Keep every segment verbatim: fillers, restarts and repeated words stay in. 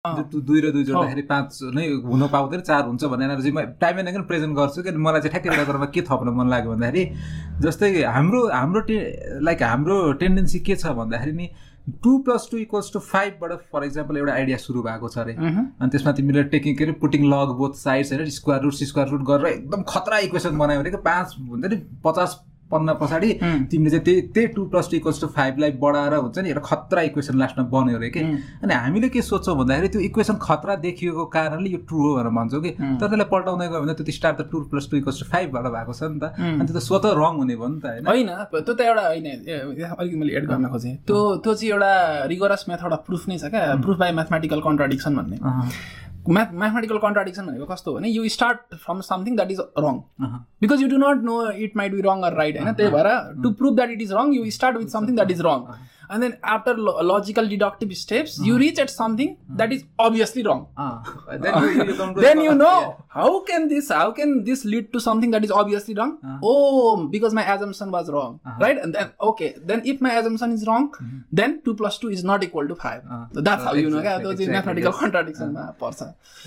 दुई र दुई जोड्दाखेरि पाँच नै हुन पाउँदैन चार हुन्छ भनेर चाहिँ म टाइम एन्ड अगेन प्रेजेन्ट गर्छु कि मलाई चाहिँ ठ्याक्कै एउटा कुरामा के थप्न मन लाग्यो भन्दाखेरि जस्तै हाम्रो हाम्रो टे लाइक हाम्रो टेन्डेन्सी के छ भन्दाखेरि नि two plus two equals two फाइभबाट फर इक्जाम्पल एउटा आइडिया सुरु भएको छ अरे अनि त्यसमा तिमीले टेकिङ के अरे पुटिङ लग बोथ साइड्स होइन स्क्वायर रुट स्क्वायर रुट गरेर एकदम खतरा इक्वेसन बनायो भने कि पाँच हुन्छ नि पचास पन्ध्र पछाडि तिमीले चाहिँ त्यही त्यही two plus two equals two फाइभलाई बढाएर हुन्छ नि एउटा खतरा इक्वेसन लास्टमा बन्यो अरे कि अनि हामीले के सोच्छौँ भन्दाखेरि त्यो इक्वेसन खतरा देखिएको कारणले यो ट्रु हो भनेर भन्छौँ कि तर त्यसलाई पल्टाउँदै गयो भने त्यो स्टार त two plus two equals two फाइभबाट भएको छ नि त अनि त्यो त स्वतः रङ हुने भयो नि त होइन होइन त्यो त एउटा होइन अलिकति मैले एड गर्न खोजेँ त्यो त्यो चाहिँ एउटा रिगोरस मेथड अफ प्रुफ नै छ क्या प्रुफ बाई म्याथमेटिकल कन्ट्राडिक्सन भन्ने Math, mathematical contradiction भनेको कस्तो भने you start from something that is wrong uh-huh. because you do not know it might be wrong or right हैन त्यही भएर to prove that it is wrong you start with something that is wrong uh-huh. and then after lo logical deductive steps uh-huh. you reach at something uh-huh. that is obviously wrong uh-huh. then you, you come to then you know yeah. how can this how can this lead to something that is obviously wrong uh-huh. oh because my assumption was wrong uh-huh. right and then okay then if my assumption is wrong uh-huh. then two plus two is not equal to five uh-huh. so that's uh-huh. how you know क्या त्यो चाहिँ mathematical contradiction मा पर्छ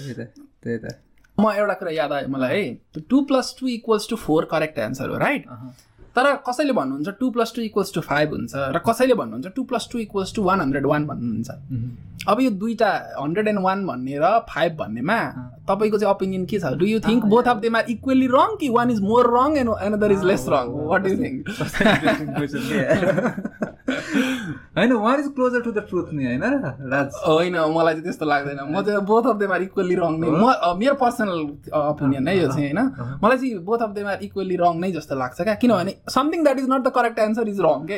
म एउटा कुरा याद आयो मलाई है two plus two equals two four correct answer हो राइट तर कसैले भन्नुहुन्छ two plus two equals two five हुन्छ र कसैले भन्नुहुन्छ two plus two equals two one hundred one भन्नुहुन्छ अब यो दुईवटा हन्ड्रेड एन्ड वान भन्ने र फाइभ भन्नेमा तपाईँको चाहिँ ओपिनियन के छ do you think both of them are equally wrong कि one is more wrong and another is less wrong what do you think होइन one is closer to the truth नि होइन राज होइन मलाई चाहिँ त्यस्तो लाग्दैन म चाहिँ both of them are equally wrong नै म मेरो पर्सनल ओपिनियन है यो चाहिँ होइन मलाई चाहिँ both of them are equally wrong नै जस्तो लाग्छ क्या किनभने something that is not the correct answer is wrong के